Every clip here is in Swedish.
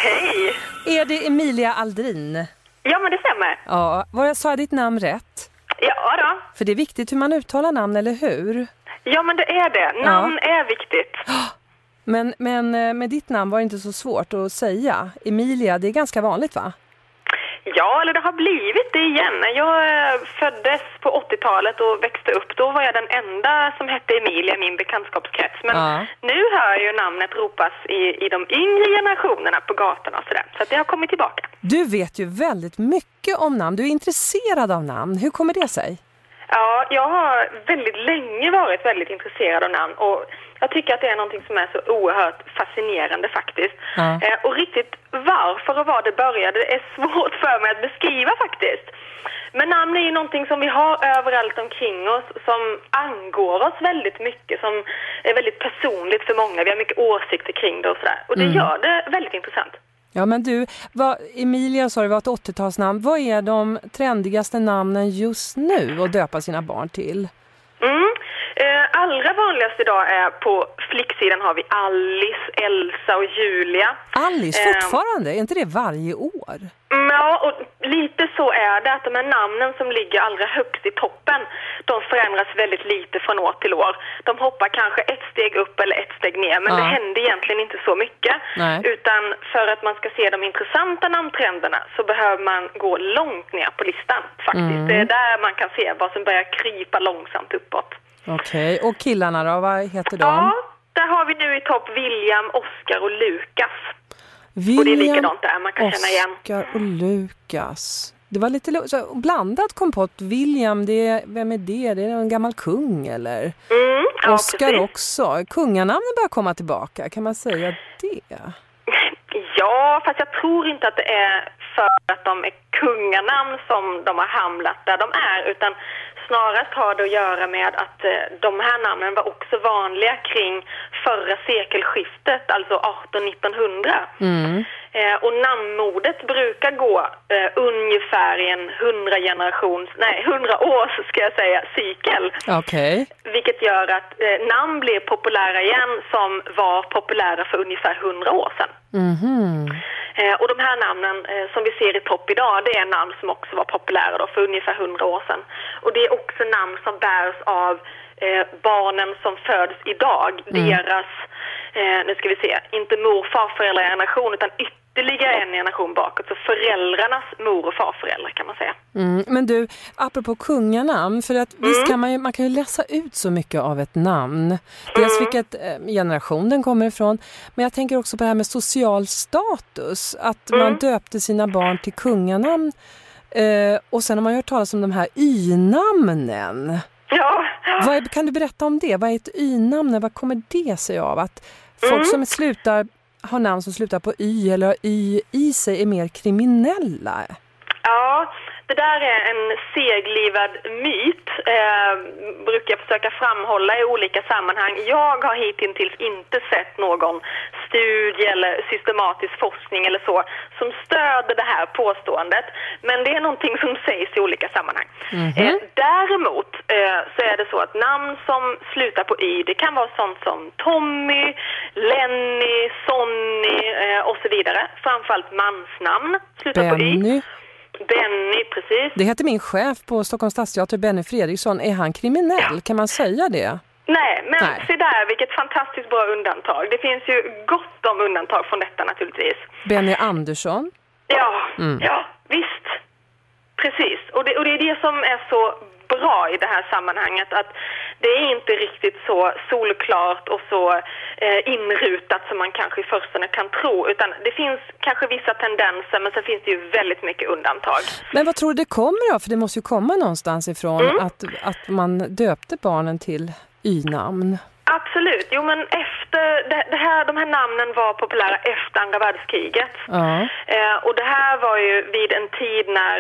Hej! Är det Emilia Aldrin? Ja, men det stämmer. Ja, var jag sa ditt namn rätt? Ja då. För det är viktigt hur man uttalar namn, eller hur? Ja, men det är det. Namn är viktigt. Men med ditt namn var det inte så svårt att säga. Emilia, det är ganska vanligt, va? Ja, eller det har blivit det igen. När jag föddes på 80-talet och växte upp, då var jag den enda som hette Emilia i min bekantskapskrets. Men nu hör jag ju namnet ropas i de yngre generationerna på gatorna och sådär. Så att det har kommit tillbaka. Du vet ju väldigt mycket om namn. Du är intresserad av namn. Hur kommer det sig? Ja, jag har väldigt länge varit väldigt intresserad av namn och jag tycker att det är någonting som är så oerhört fascinerande faktiskt. Och riktigt varför och var det började är svårt för mig att beskriva faktiskt. Men namn är ju någonting som vi har överallt omkring oss, som angår oss väldigt mycket, som är väldigt personligt för många. Vi har mycket åsikter kring det och sådär. Och det gör det väldigt intressant. Ja, men du, Emilia sa det var ett 80-talsnamn. Vad är de trendigaste namnen just nu att döpa sina barn till? Allra vanligast idag är på flicksidan har vi Alice, Elsa och Julia. Alice fortfarande? Är inte det varje år? Ja, och lite så är det att de här namnen som ligger allra högst i toppen, de förändras väldigt lite från år till år. De hoppar kanske ett steg upp eller ett steg ner, men det händer egentligen inte så mycket. Nej. Utan för att man ska se de intressanta namntrenderna så behöver man gå långt ner på listan faktiskt. Det är där man kan se vad som börjar krypa långsamt uppåt. Okej, och killarna då, vad heter de? Ja, där har vi nu i topp William, Oscar och Lukas. William, och det är likadant där, man kan känna igen. Oscar och Lukas. Det var lite så blandat kompott. William, vem är det? Det är en gammal kung, eller? Ja, Oscar precis. också. Kunganamnen börjar komma tillbaka, kan man säga det? Ja, fast jag tror inte att det är för att de är kunganamn som de har hamnat där de är, utan snarast har det att göra med att de här namnen var också vanliga kring förra sekelskiftet, alltså 1800-1900. Och namnmodet brukar gå ungefär i en 100 års ska jag säga, cykel. Okej. Vilket gör att namn blir populära igen som var populära för ungefär 100 år sedan. Och de här namnen som vi ser i topp idag, det är namn som också var populära då för ungefär 100 år sedan. Och det är också namn som bärs av barnen som föds idag. Deras, nu ska vi se, inte mor- och farföräldrageneration utan ytterligare en generation bakåt. Så föräldrarnas mor- och farföräldrar kan man säga. Men du, apropå kunganamn, för att visst kan man kan ju läsa ut så mycket av ett namn. Dels vilket generation den kommer ifrån. Men jag tänker också på det här med social status. Att man döpte sina barn till kunganamn. Och sen har man hört talas om de här y-namnen. Ja. Kan du berätta om det? Vad är ett y-namn? Vad kommer det sig av? Att folk som har namn som slutar på y eller har y i sig är mer kriminella? Ja, det där är en seglivad myt, brukar jag försöka framhålla i olika sammanhang. Jag har hittills inte sett någon studie eller systematisk forskning eller så som stöder det här påståendet. Men det är någonting som sägs i olika sammanhang. Däremot så är det så att namn som slutar på y, det kan vara sånt som Tommy, Lenny, Sonny och så vidare. Framförallt mansnamn slutar på y. Benny, precis. Det heter min chef på Stockholms stadsteater, Benny Fredriksson. Är han kriminell? Kan man säga det? Nej, men se där, vilket fantastiskt bra undantag. Det finns ju gott om undantag från detta naturligtvis. Benny Andersson? Ja, visst. Precis. Och det är det som är så bra i det här sammanhanget, att det är inte riktigt så solklart och så inrutat som man kanske i förstone kan tro, utan det finns kanske vissa tendenser, men så finns det ju väldigt mycket undantag. Men vad tror du det kommer då? För det måste ju komma någonstans ifrån att man döpte barnen till y-namn. Absolut. Jo, men de här namnen var populära efter andra världskriget. Och det här var ju vid en tid när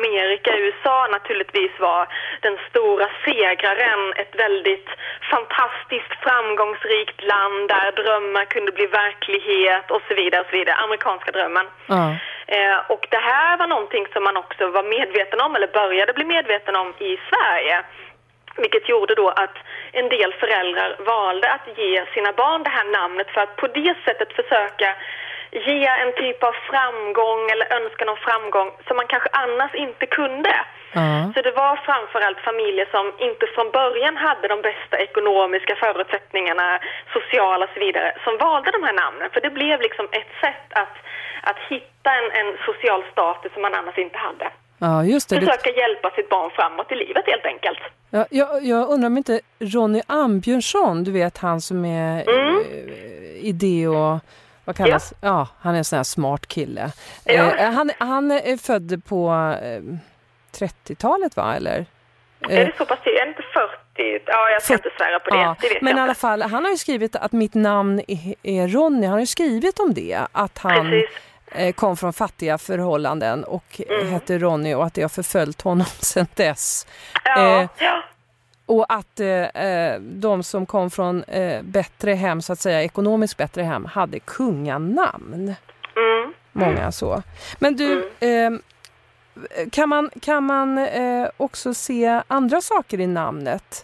USA naturligtvis var den stora segraren, ett väldigt fantastiskt framgångsrikt land där drömmar kunde bli verklighet och så vidare och så vidare. Amerikanska drömmen. Och det här var någonting som man också var medveten om, eller började bli medveten om i Sverige. Vilket gjorde då att en del föräldrar valde att ge sina barn det här namnet för att på det sättet försöka ge en typ av framgång eller önskan om framgång som man kanske annars inte kunde. Så det var framförallt familjer som inte från början hade de bästa ekonomiska förutsättningarna, sociala och så vidare, som valde de här namnen. För det blev liksom ett sätt att hitta en social status som man annars inte hade. Ja, just det. Försöka hjälpa sitt barn framåt i livet helt enkelt. Ja, jag undrar om inte Ronny Ambjörnsson, du vet han som är idé och vad kallas? Ja, han är en sån här smart kille. Ja. Han är född på 30-talet va, eller? Är det så pass till? Är inte 40? Ja, jag ska inte svära på det. Ja, Det vet men jag i alla inte. fall, han har ju skrivit att mitt namn är Ronny. Han har ju skrivit om det. Att han kom från fattiga förhållanden och hette Ronny och att det har förföljt honom sedan dess. Ja. Och att de som kom från bättre hem, så att säga ekonomiskt bättre hem, hade kunganamn. Många så. Men du, kan man också se andra saker i namnet?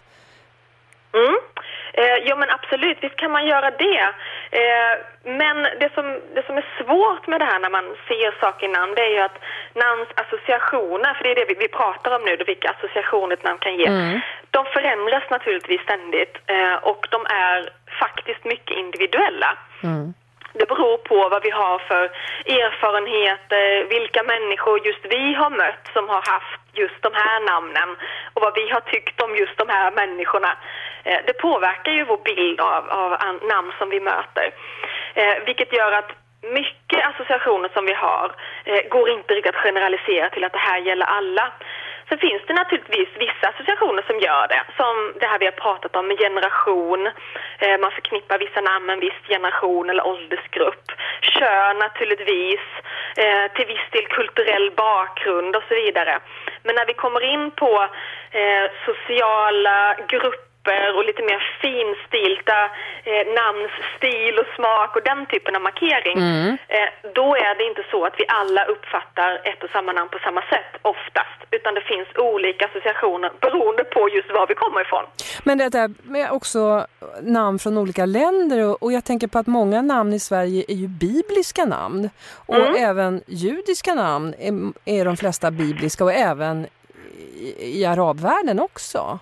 Ja men absolut, visst kan man göra det. Men det som är svårt med det här när man ser saker i namn, det är ju att namnsassociationer, för det är det vi pratar om nu, då vilka associationer ett namn kan ge, de förändras naturligtvis ständigt och de är faktiskt mycket individuella. Det beror på vad vi har för erfarenheter, vilka människor just vi har mött som har haft just de här namnen och vad vi har tyckt om just de här människorna. Det påverkar ju vår bild av namn som vi möter. Vilket gör att mycket associationer som vi har går inte riktigt att generalisera till att det här gäller alla. Så finns det naturligtvis vissa associationer som gör det. Som det här vi har pratat om med generation. Man förknippar vissa namn med en viss generation eller åldersgrupp. Kön naturligtvis. Till viss del kulturell bakgrund och så vidare. Men när vi kommer in på sociala grupper och lite mer finstilta namnsstil och smak och den typen av markering, då är det inte så att vi alla uppfattar ett och samma namn på samma sätt oftast, utan det finns olika associationer beroende på just var vi kommer ifrån. Men det där med också namn från olika länder och jag tänker på att många namn i Sverige är ju bibliska namn och även judiska namn är de flesta bibliska och även i arabvärlden också.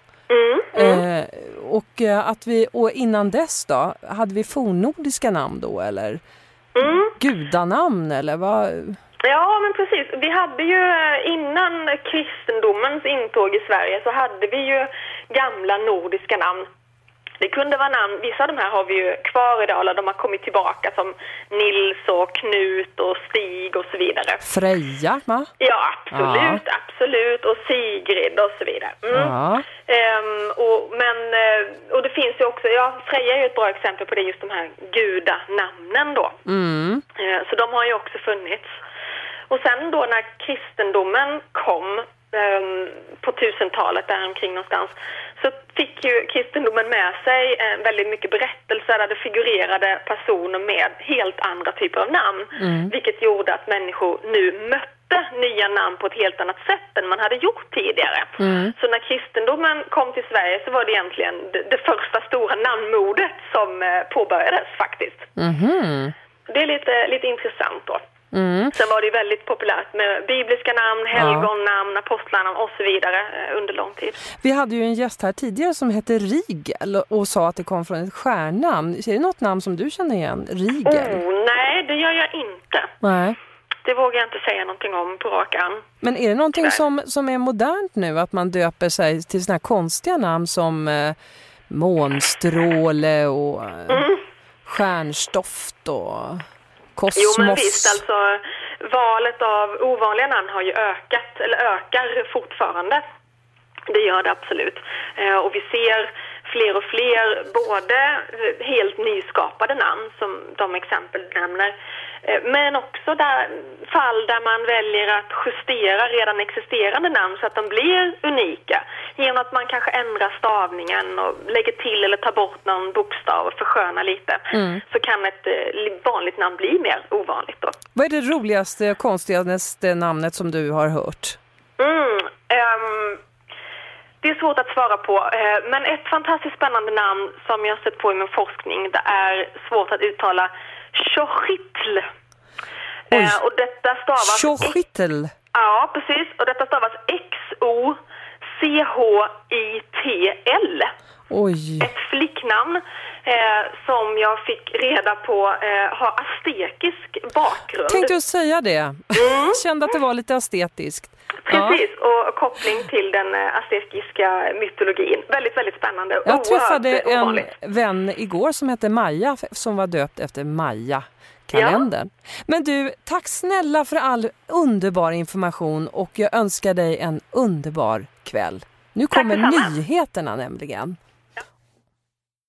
Och innan dess då, hade vi fornnordiska namn då eller gudanamn eller vad? Ja, men precis. Vi hade ju innan kristendomens intåg i Sverige så hade vi ju gamla nordiska namn. Det kunde vara namn, vissa av de här har vi ju kvar idag, eller de har kommit tillbaka som Nils och Knut och Stig och så vidare. Freja, va? Ja, absolut. Och Sigrid och så vidare. Och det finns ju också, Freja är ju ett bra exempel på det, just de här gudanamnen då. Så de har ju också funnits. Och sen då när kristendomen kom på 1000-talet där omkring någonstans, så fick ju kristendomen med sig väldigt mycket berättelser där det figurerade personer med helt andra typer av namn. Vilket gjorde att människor nu mötte nya namn på ett helt annat sätt än man hade gjort tidigare. Så när kristendomen kom till Sverige så var det egentligen det första stora namnmodet som påbörjades faktiskt. Det är lite intressant då. Sen var det väldigt populärt med bibliska namn, helgonnamn, apostlarnamn och så vidare under lång tid. Vi hade ju en gäst här tidigare som hette Rigel och sa att det kom från ett stjärnnamn. Är det något namn som du känner igen? Rigel? Nej, det gör jag inte. Nej. Det vågar jag inte säga någonting om på rakan. Men är det någonting som är modernt nu? Att man döper sig till såna här konstiga namn som Månstråle och Stjärnstoft och Kosmos? Jo, men visst, alltså valet av ovanliga namn har ju ökat, eller ökar fortfarande. Det gör det absolut. Och vi ser fler och fler både helt nyskapade namn som de exempel nämner, men också fall där man väljer att justera redan existerande namn så att de blir unika. Genom att man kanske ändrar stavningen och lägger till eller tar bort någon bokstav och förskönar lite. Så kan ett vanligt namn bli mer ovanligt då. Vad är det roligaste och konstigaste namnet som du har hört? Det är svårt att svara på, men ett fantastiskt spännande namn som jag har sett på i min forskning, det är svårt att uttala Xochitl. Och detta stavas... Xochitl. Ja, precis. Och detta stavas Xochitl. Oj. Ett flicknamn som jag fick reda på har astekisk bakgrund. Tänkte jag säga det. Kände att det var lite estetiskt. Precis, och koppling till den aztekiska mytologin. Väldigt, väldigt spännande. Jag träffade en vän igår som hette Maja, som var döpt efter Maja-kalendern. Ja. Men du, tack snälla för all underbar information och jag önskar dig en underbar kväll. Nu kommer nyheterna nämligen.